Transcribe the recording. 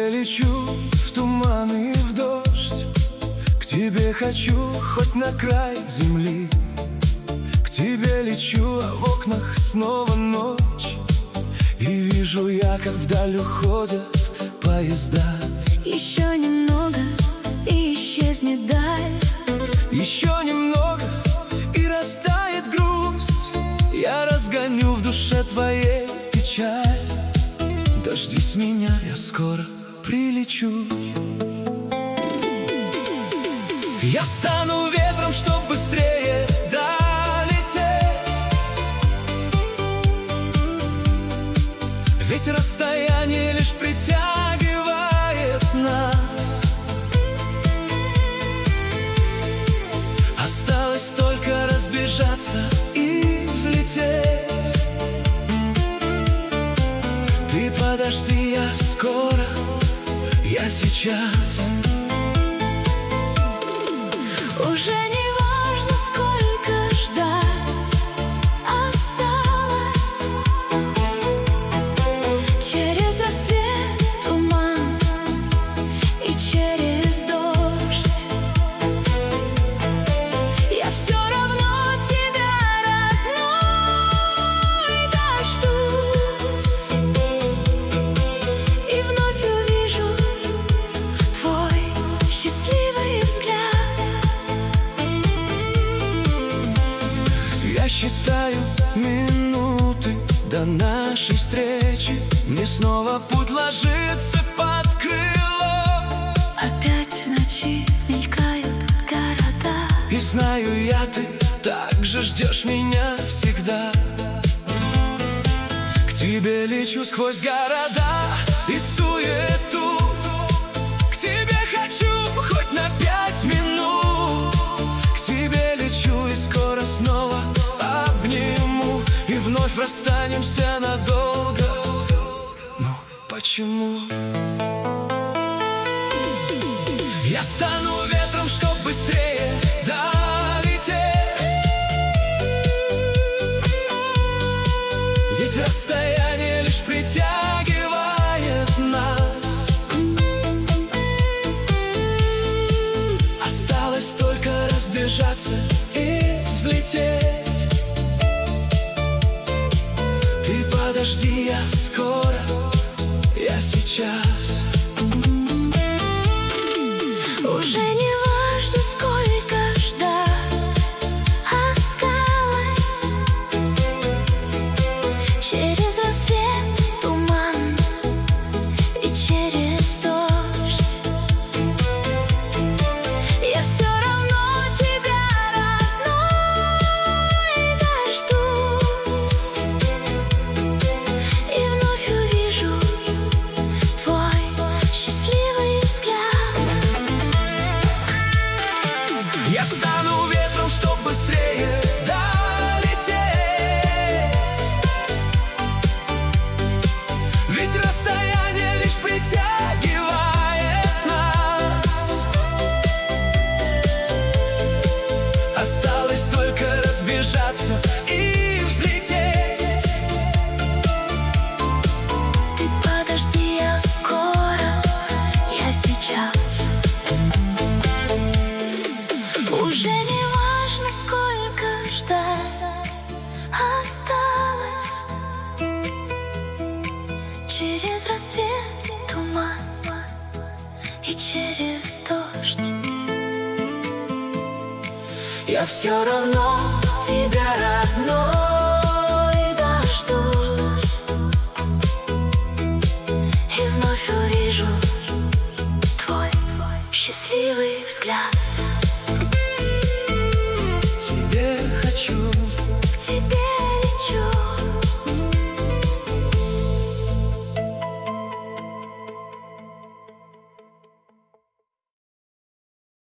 тебе лечу в туман и в дождь, к тебе хочу хоть на край земли. К тебе лечу, а в окнах снова ночь, и вижу я, как вдаль уходят поезда. Еще немного, и исчезнет даль. Еще немного, и растает грусть. Я разгоню в душе твоей печаль. Дождись меня, я скоро прилечу. Я стану ветром, чтоб быстрее долететь, ведь расстояние лишь притягивает нас. Осталось только разбежаться и взлететь. Ты подожди, я скоро, я сейчас. Уже не важно, сколько ждать осталось. Через рассвет туман и через дождь я все равно тебя, родной, дождусь. И вновь увижу твой счастливый взгляд. Я считаю минуты до нашей встречи. Мне снова путь ложится под крыло. Опять в ночи мелькают города, И знаю я, ты так же ждешь меня всегда. К тебе лечу сквозь города и суету. К тебе хочу хоть на 5 минут. К тебе лечу и скоро снова обниму. И вновь расстанемся надолго. Но почему? Я стану ветром, чтоб быстрее долететь, ведь расстояние лишь притягивает нас. Осталось только разбежаться и взлететь. Ты подожди, я скоро, я сейчас. уже не важно, сколько ждать осталось. Через рассвет туман и через дождь я все равно тебя, родной, дождусь. И вновь увижу твой счастливый взгляд. Я стану ветром, чтоб быстрее долететь, ведь расстояние лишь притягивает нас. Осталось только разбежаться и взлететь. Ты подожди, я скоро, я сейчас. Уже не важно, сколько ждать осталось. Через рассвет туман и через дождь я все равно тебя, родной,